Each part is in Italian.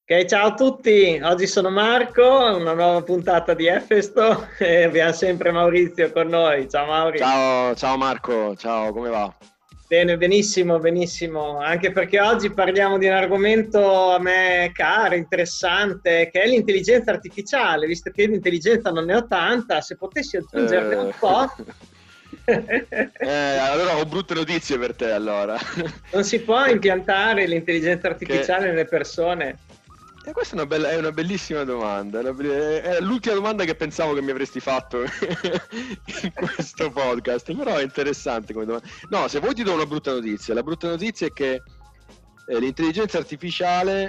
Ok, ciao a tutti, oggi sono Marco, una nuova puntata di Efesto e abbiamo sempre Maurizio con noi. Ciao Mauri. Ciao Marco, ciao, come va? Bene, benissimo, benissimo, anche perché oggi parliamo di un argomento a me caro, interessante, che è l'intelligenza artificiale, visto che io di intelligenza non ne ho tanta, se potessi aggiungerne un Eh, po'. allora ho brutte notizie per te allora. Non si può Perché impiantare l'intelligenza che- artificiale nelle persone. questa è una bellissima domanda. È l'ultima domanda che pensavo che mi avresti fatto in questo podcast, però è interessante come domanda. No, se vuoi ti do una brutta notizia. La brutta notizia è che l'intelligenza artificiale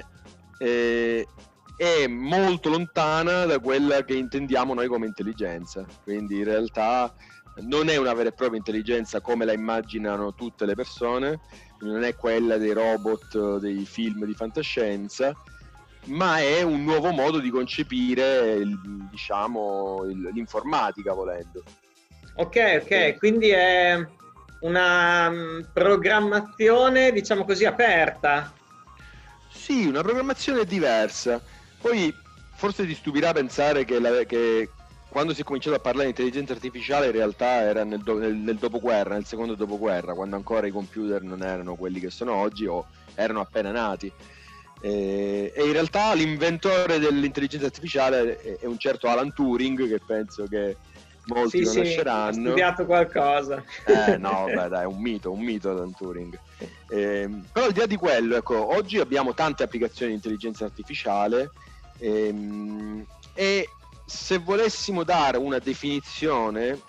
è molto lontana da quella che intendiamo noi come intelligenza. Quindi in realtà non è una vera e propria intelligenza come la immaginano tutte le persone, non è quella dei robot, dei film di fantascienza, ma è un nuovo modo di concepire, l'informatica, volendo. Ok, ok, quindi è una programmazione, diciamo così, aperta. Sì, una programmazione diversa. Poi forse ti stupirà pensare che quando si è cominciato a parlare di intelligenza artificiale in realtà era nel dopoguerra, nel secondo dopoguerra, quando ancora i computer non erano quelli che sono oggi o erano appena nati. E in realtà l'inventore dell'intelligenza artificiale è un certo Alan Turing, che penso che molti Sì, sì, ho conosceranno. studiato qualcosa. No, beh, dai, è un mito Alan Turing. Però al di là di quello, ecco, oggi abbiamo tante applicazioni di intelligenza artificiale, e se volessimo dare una definizione,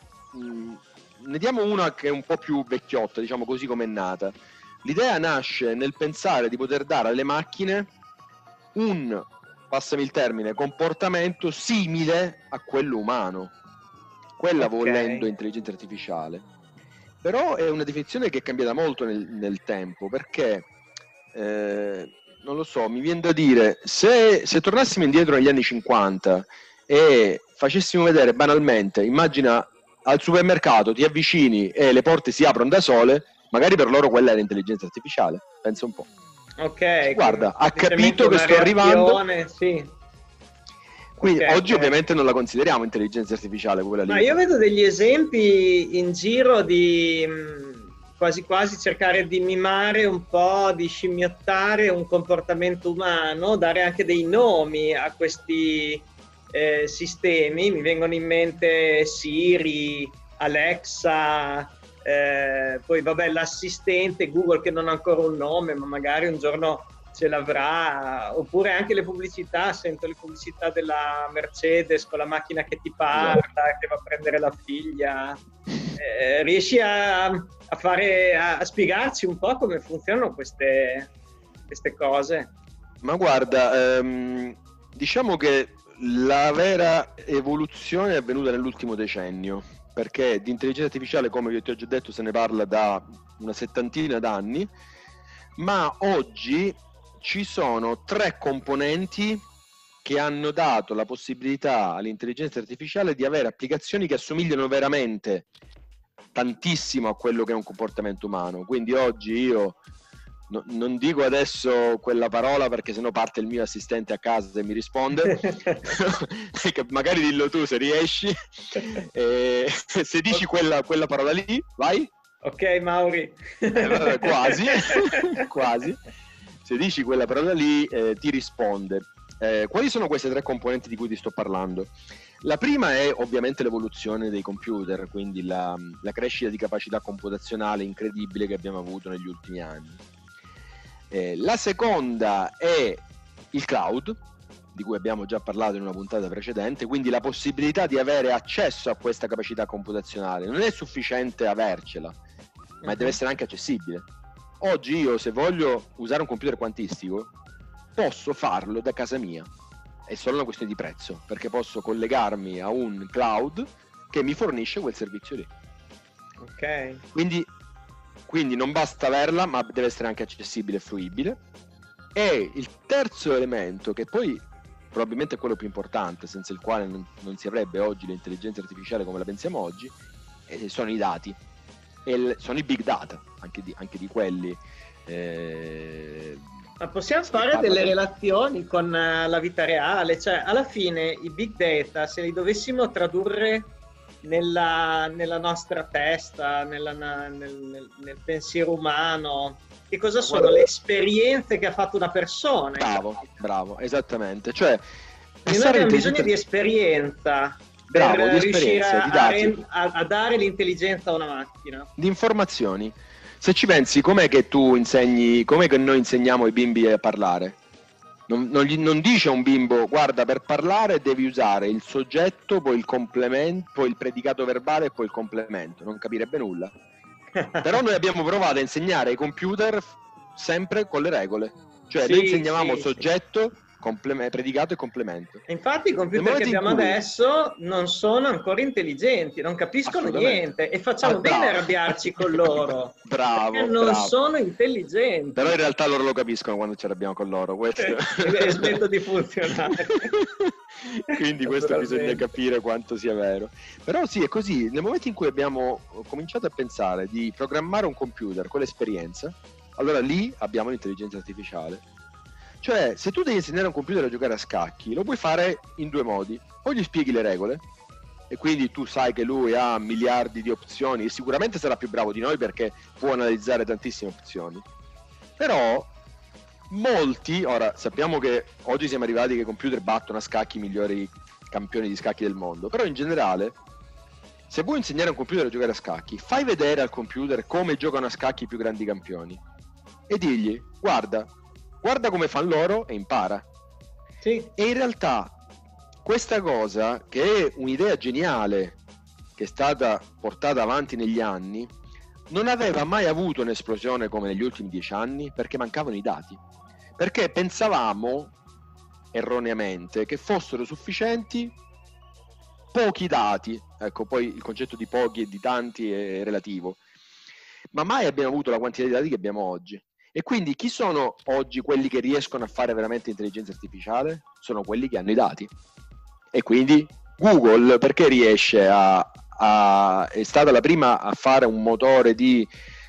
ne diamo una che è un po' più vecchiotta, diciamo così come è nata. L'idea nasce nel pensare di poter dare alle macchine un, passami il termine, comportamento simile a quello umano. Quella, Ok. volendo, intelligenza artificiale. Però è una definizione che è cambiata molto nel tempo, perché non lo so, mi viene da dire, se tornassimo indietro negli anni 50 e facessimo vedere banalmente, immagina al supermercato ti avvicini e le porte si aprono da sole, magari per loro quella è l'intelligenza artificiale, pensa un po'. Ok, Guarda, ha semplicemente capito che una sto arrivando, reazione, sì. Ok, quindi oggi ok. ovviamente non la consideriamo intelligenza artificiale quella Ma lì. io vedo degli esempi in giro di quasi quasi cercare di mimare un po', di scimmiottare un comportamento umano, dare anche dei nomi a questi sistemi. Mi vengono in mente Siri, Alexa, poi vabbè l'assistente Google che non ha ancora un nome, ma magari un giorno ce l'avrà, oppure anche le pubblicità, sento le pubblicità della Mercedes con la macchina che ti parla, Esatto. che va a prendere la figlia. Riesci a spiegarci un po' come funzionano queste cose? Ma guarda, diciamo che la vera evoluzione è avvenuta nell'ultimo decennio, perché di intelligenza artificiale, come vi ho già detto, se ne parla da una settantina d'anni, ma oggi ci sono tre componenti che hanno dato la possibilità all'intelligenza artificiale di avere applicazioni che assomigliano veramente tantissimo a quello che è un comportamento umano. Quindi oggi io non dico adesso quella parola perché sennò parte il mio assistente a casa e mi risponde. Magari dillo tu se riesci. Se dici quella parola lì, vai. Ok, Mauri. Vabbè, quasi. Quasi. Se dici quella parola lì, ti risponde. Quali sono queste tre componenti di cui ti sto parlando? La prima è ovviamente l'evoluzione dei computer, quindi la crescita di capacità computazionale incredibile che abbiamo avuto negli ultimi anni. La seconda è il cloud, di cui abbiamo già parlato in una puntata precedente, quindi la possibilità di avere accesso a questa capacità computazionale. Non è sufficiente avercela, ma deve essere anche accessibile. Oggi io, se voglio usare un computer quantistico, posso farlo da casa mia. È solo una questione di prezzo, perché posso collegarmi a un cloud che mi fornisce quel servizio lì. Ok. Quindi non basta averla, ma deve essere anche accessibile e fruibile. E il terzo elemento, che poi probabilmente è quello più importante, senza il quale non si avrebbe oggi l'intelligenza artificiale come la pensiamo oggi, sono i dati. Sono i big data, anche di quelli Ma possiamo fare delle relazioni con la vita reale, cioè alla fine i big data, se li dovessimo tradurre nella nostra testa, nel pensiero umano, che cosa sono le esperienze che ha fatto una persona? Bravo, esattamente. Cioè, noi abbiamo bisogno di esperienza per riuscire a dare l'intelligenza a una macchina. Di informazioni. Se ci pensi, com'è che noi insegniamo ai bimbi a parlare? Non dice a un bimbo: guarda, per parlare devi usare il soggetto, poi il complemento, poi il predicato verbale e poi il complemento. Non capirebbe nulla. Però noi abbiamo provato a insegnare ai computer sempre con le regole. Cioè noi insegnavamo soggetto, predicato e complemento. Infatti i computer che abbiamo adesso non sono ancora intelligenti, non capiscono niente e facciamo bene a arrabbiarci con loro. Bravo. Non sono intelligenti. Però in realtà loro lo capiscono quando ci arrabbiamo con loro. Questo... e smetto di funzionare. Quindi questo bisogna capire quanto sia vero. Però sì, è così. Nel momento in cui abbiamo cominciato a pensare di programmare un computer con l'esperienza, allora lì abbiamo l'intelligenza artificiale. Cioè, se tu devi insegnare a un computer a giocare a scacchi, lo puoi fare in due modi. O gli spieghi le regole, e quindi tu sai che lui ha miliardi di opzioni, e sicuramente sarà più bravo di noi perché può analizzare tantissime opzioni. Però molti, ora sappiamo che oggi siamo arrivati che i computer battono a scacchi i migliori campioni di scacchi del mondo, però in generale, se vuoi insegnare a un computer a giocare a scacchi, fai vedere al computer come giocano a scacchi i più grandi campioni e digli: guarda come fanno loro e impara. Sì. E in realtà questa cosa, che è un'idea geniale che è stata portata avanti negli anni, non aveva mai avuto un'esplosione come negli ultimi 10 anni perché mancavano i dati. Perché pensavamo erroneamente che fossero sufficienti pochi dati. Ecco, poi il concetto di pochi e di tanti è relativo, ma mai abbiamo avuto la quantità di dati che abbiamo oggi. E quindi chi sono oggi quelli che riescono a fare veramente intelligenza artificiale? Sono quelli che hanno i dati. E quindi Google, perché riesce è stata la prima a fare un motore di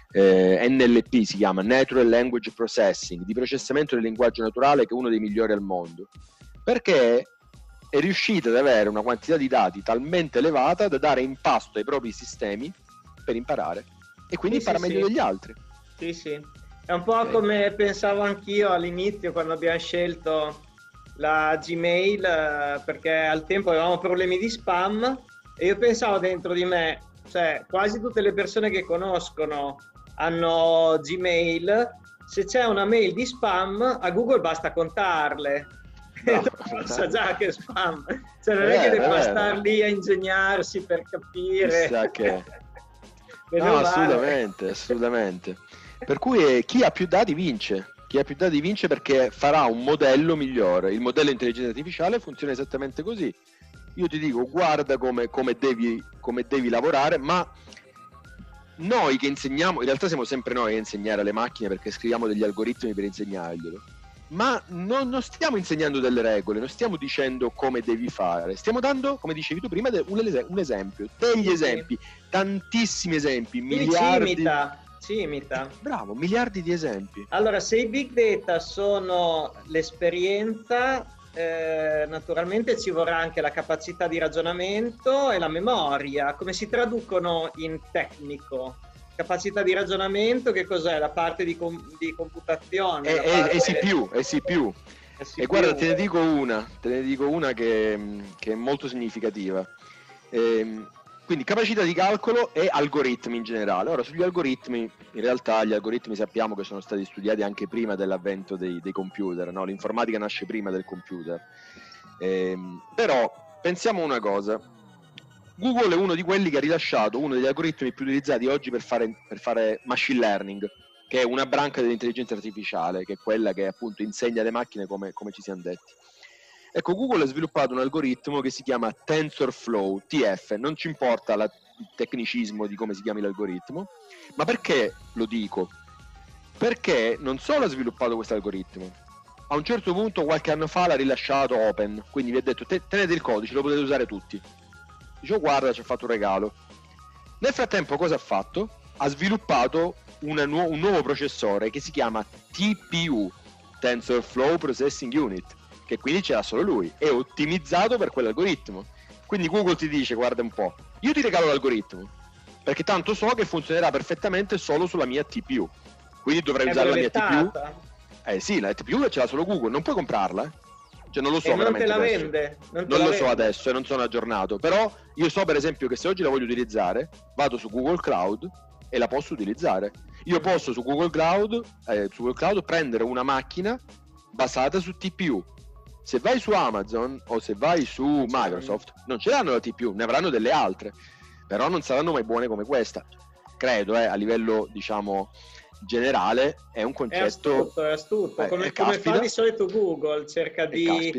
NLP, si chiama Natural Language Processing, di processamento del linguaggio naturale, che è uno dei migliori al mondo, perché è riuscita ad avere una quantità di dati talmente elevata da dare in pasto ai propri sistemi per imparare, e quindi impara meglio degli altri. Sì. È un po' come pensavo anch'io all'inizio, quando abbiamo scelto la Gmail, perché al tempo avevamo problemi di spam, e io pensavo dentro di me, cioè quasi tutte le persone che conoscono hanno Gmail, se c'è una mail di spam a Google basta contarle. No. Sa già che è spam, cioè non è che deve star lì a ingegnarsi per capire. Chissà che... No, assolutamente. Per cui chi ha più dati vince. Chi ha più dati vince perché farà un modello migliore. Il modello di intelligenza artificiale funziona esattamente così. Io ti dico: guarda come devi lavorare, ma noi che insegniamo, in realtà siamo sempre noi a insegnare alle macchine, perché scriviamo degli algoritmi per insegnarglielo. Ma non stiamo insegnando delle regole, non stiamo dicendo come devi fare, stiamo dando, come dicevi tu prima, un esempio, degli esempi, tantissimi esempi, miliardi. Ci imita. Bravo, miliardi di esempi. Allora, se i big data sono l'esperienza, naturalmente ci vorrà anche la capacità di ragionamento e la memoria. Come si traducono in tecnico? Capacità di ragionamento, che cos'è? La parte di computazione? È CPU. E guarda, te ne dico una che è molto significativa. Quindi capacità di calcolo e algoritmi in generale. Ora, sugli algoritmi, in realtà gli algoritmi sappiamo che sono stati studiati anche prima dell'avvento dei computer, no? L'informatica nasce prima del computer. Però pensiamo una cosa: Google è uno di quelli che ha rilasciato uno degli algoritmi più utilizzati oggi per fare machine learning, che è una branca dell'intelligenza artificiale, che è quella che appunto insegna alle macchine come ci siamo detti. Ecco, Google ha sviluppato un algoritmo che si chiama TensorFlow, TF. Non ci importa il tecnicismo di come si chiami l'algoritmo, ma perché lo dico? Perché non solo ha sviluppato questo algoritmo, a un certo punto qualche anno fa l'ha rilasciato open, quindi vi ha detto: tenete il codice, lo potete usare tutti. Dicevo: guarda, ci ha fatto un regalo. Nel frattempo cosa ha fatto? Ha sviluppato un nuovo processore che si chiama TPU, TensorFlow Processing Unit, che quindi ce l'ha solo lui, è ottimizzato per quell'algoritmo. Quindi Google ti dice, guarda un po', io ti regalo l'algoritmo, perché tanto so che funzionerà perfettamente solo sulla mia TPU, quindi dovrei usare la mia TPU. Sì, la TPU ce l'ha solo Google, non puoi comprarla, cioè non lo so veramente non te la adesso. vende? Non lo so adesso e non sono aggiornato, però io so per esempio che se oggi la voglio utilizzare, vado su Google Cloud e la posso utilizzare. Io posso su Google Cloud prendere una macchina basata su TPU. Se vai su Amazon o se vai su Microsoft non ce l'hanno la TPU, ne avranno delle altre, però non saranno mai buone come questa. Credo, a livello diciamo generale è un concetto. È astuto. Come fa di solito Google, cerca di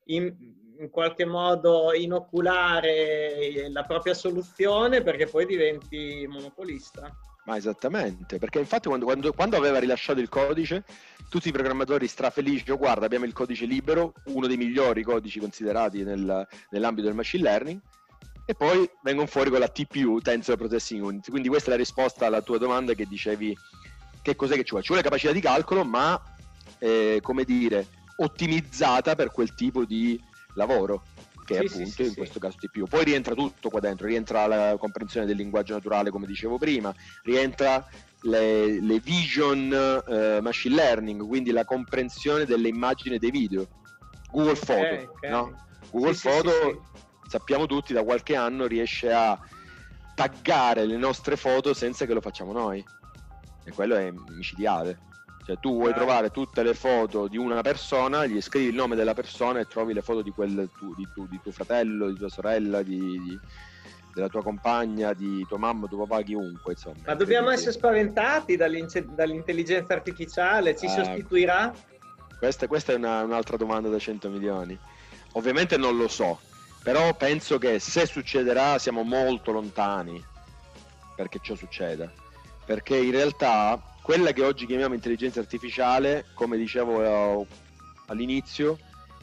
in qualche modo inoculare la propria soluzione perché poi diventi monopolista. Ma esattamente, perché infatti quando aveva rilasciato il codice, tutti i programmatori strafelici, guarda, abbiamo il codice libero, uno dei migliori codici considerati nell'ambito del machine learning, e poi vengono fuori con la TPU, Tensor Processing Unit. Quindi questa è la risposta alla tua domanda che dicevi, che cos'è che ci vuole? Ci vuole capacità di calcolo, ma come dire, ottimizzata per quel tipo di lavoro, che è appunto in questo caso TPU. Poi rientra tutto qua dentro, rientra la comprensione del linguaggio naturale, come dicevo prima, rientra le vision machine learning, quindi la comprensione delle immagini e dei video. Google Photo, no? Google Photo, sappiamo tutti, da qualche anno riesce a taggare le nostre foto senza che lo facciamo noi, e quello è micidiale. Cioè tu vuoi trovare tutte le foto di una persona, gli scrivi il nome della persona e trovi le foto di tuo fratello, di tua sorella, della tua compagna, di tua mamma, tuo papà, chiunque, insomma. Ma dobbiamo essere spaventati dall'intelligenza artificiale? Ci sostituirà? Questa è un'altra domanda da 100 milioni. Ovviamente non lo so, però penso che se succederà siamo molto lontani perché ciò succeda, perché in realtà quella che oggi chiamiamo intelligenza artificiale, come dicevo all'inizio,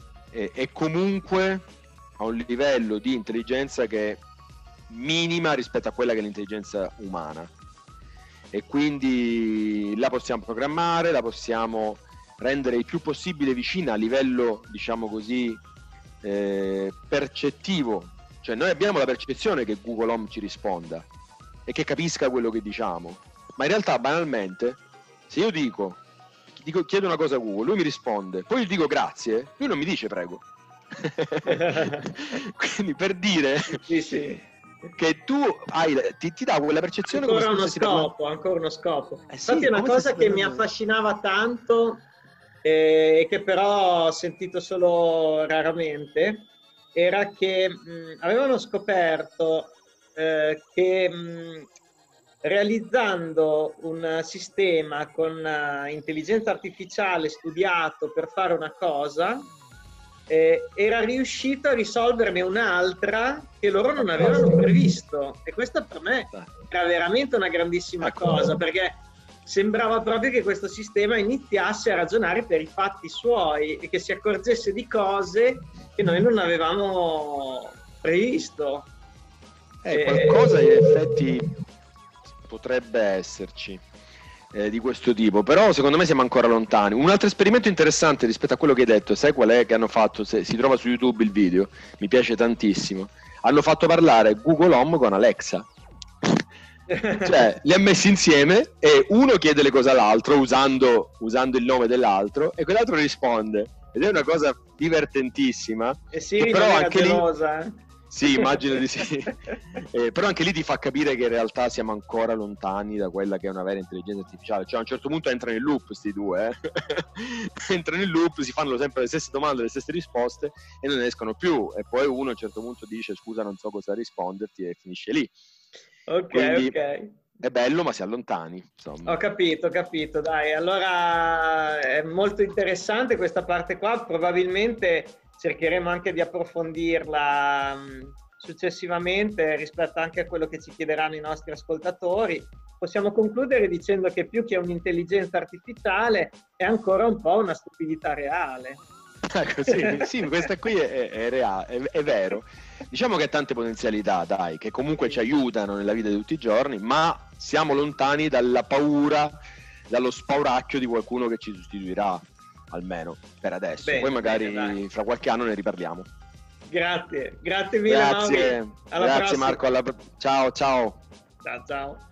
è comunque a un livello di intelligenza che è minima rispetto a quella che è l'intelligenza umana, e quindi la possiamo programmare, la possiamo rendere il più possibile vicina a livello, diciamo così, percettivo. Cioè noi abbiamo la percezione che Google Home ci risponda e che capisca quello che diciamo, ma in realtà banalmente se io chiedo una cosa a Google, lui mi risponde, poi gli dico grazie, lui non mi dice prego. Quindi per dire che tu ti dà quella percezione ancora uno scopo. Infatti è una cosa che mi affascinava tanto e che però ho sentito solo raramente, era che avevano scoperto che realizzando un sistema con intelligenza artificiale studiato per fare una cosa, era riuscito a risolverne un'altra che loro non avevano previsto, e questa per me era veramente una grandissima cosa, perché sembrava proprio che questo sistema iniziasse a ragionare per i fatti suoi e che si accorgesse di cose che noi non avevamo previsto. Qualcosa in effetti potrebbe esserci di questo tipo, però secondo me siamo ancora lontani. Un altro esperimento interessante rispetto a quello che hai detto, sai qual è, che hanno fatto? Si trova su YouTube il video, mi piace tantissimo. Hanno fatto parlare Google Home con Alexa. Cioè li ha messi insieme e uno chiede le cose all'altro usando il nome dell'altro e quell'altro risponde, ed è una cosa divertentissima. E Siri però anche gelosa, Sì, immagino di sì. Però anche lì ti fa capire che in realtà siamo ancora lontani da quella che è una vera intelligenza artificiale. Cioè a un certo punto entrano in loop questi due, entrano in loop, si fanno sempre le stesse domande, le stesse risposte e non ne escono più, e poi uno a un certo punto dice scusa non so cosa risponderti e finisce lì. Quindi è bello ma si allontani, insomma. Ho capito, dai, allora è molto interessante questa parte qua, probabilmente cercheremo anche di approfondirla successivamente rispetto anche a quello che ci chiederanno i nostri ascoltatori. Possiamo concludere dicendo che più che un'intelligenza artificiale è ancora un po' una stupidità reale. Ecco, sì, questa qui è reale, è vero. Diciamo che ha tante potenzialità, dai, che comunque ci aiutano nella vita di tutti i giorni, ma siamo lontani dalla paura, dallo spauracchio di qualcuno che ci sostituirà. almeno per adesso. Bene, poi magari bene, fra qualche anno ne riparliamo. Grazie mille, Mauri. Grazie Alla prossima. Marco, ciao. Ciao.